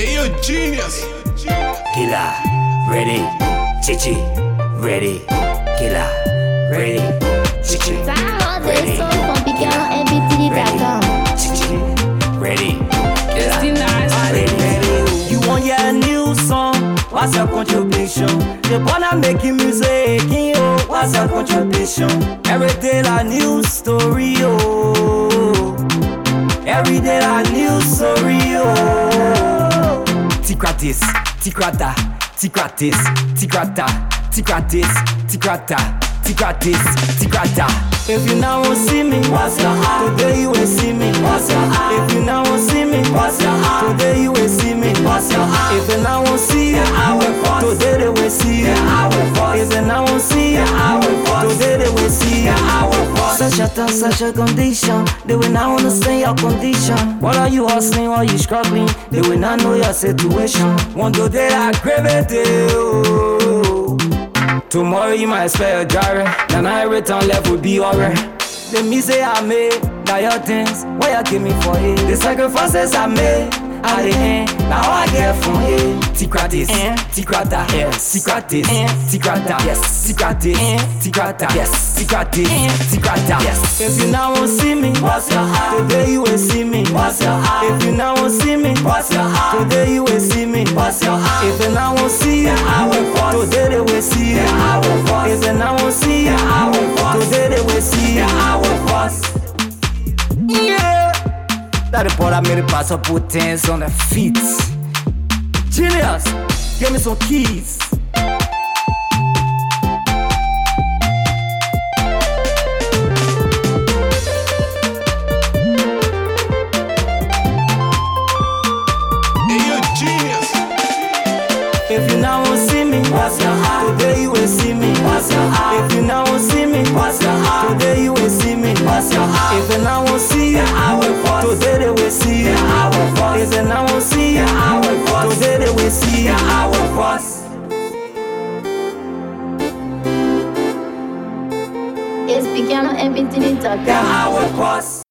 Hey, you genius. Killer, ready, Chichi, ready, Killer, ready, Chichi, Download ready, this song from BigGarMPT.com. Chichi, ready, It's the Killer, nice. ready. You want your new song? What's your contribution? You wanna making music, yo? What's your contribution? Every day a new story, oh. Every day a new story, oh. Tikratis, tikrata, tikratis, tikrata, tikratis, tikrata, tikratis, tikrata. If you now won't see me, what's your heart? Today you will see me, what's your heart? If you now won't see me, what's your heart? Today you will see me, what's your heart? If you now won't see you, I will fall. Today they will see you, I will fall. If you now won't see you, I will fall. Today they will see you, I will fall. Such a time, such a condition. They will not understand your condition. What are you hustling? What are you struggling? They will not know your situation. One day I crave it, oh. Tomorrow you might spell your diary. Then I return left will be alright. The music I made, now your things, what you give me for it? The sacrifices I made, at the end, now I get from it. Tikratis, tikrata, tikratis, tikrata, yes, tikratis, tikrata, yes, tikratis, tikrata, yes. If you now won't see me, what's your heart? Today you will see me, what's your heart? If you now won't see me, what's your heart? Today you will see me, what's your heart? If you now won't see you, I will fall. Today they will see you, I will fall. If you now won't see you, I will fall. Today they will see you, I will fall. Yeah. That the part I made it pass up, put hands on the feet. Genius, give me some keys. Hey, you genius. If you now won't see me, what's your heart? Today you will see me, what's your heart? If you now won't see me, what's your heart? Today you will see me, what's your heart? If you now won't see you, I will fall. Today they will see you, I will fall. If you now won't see you, I will fall. Today they will see you, I will fall. It's BigGarMPT.com. Yeah, I will fall.